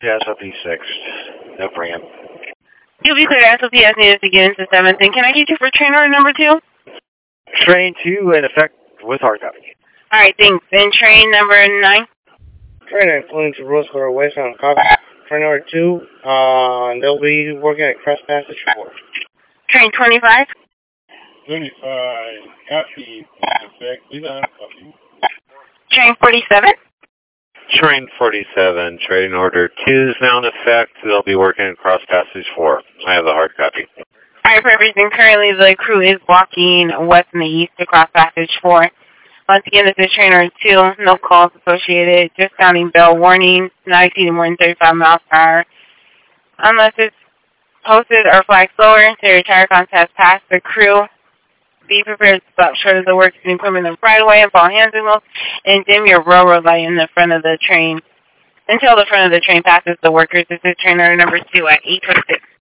Yeah, SOP 6. No preamp. You'll be clear. SOP as needed to get into 7th. And can I get you for train order number 2? Train 2 in effect with hard copy. Alright, thanks. And train number 9? Train 9 flew to Rose Quarter West on copy. Train number 2, they'll be working at Cross Passage 4. Train 25? 25, copy, in effect, we don't copy. Train 47? Train 47, trading order 2 is now in effect. They'll be working across passage 4. I have the hard copy. Alright, perfect. And currently the crew is walking west and the east across passage 4. Once again, this is train order 2. No calls associated. Just sounding bell warning. Not exceeding more than 35 miles per hour. Unless it's posted or flagged slower, the retire contact has passed the crew. Be prepared to stop short of the works and equipment in the right away and follow hand signals, and dim your railroad light in the front of the train until the front of the train passes the workers. This is train order number 2 at 8:26.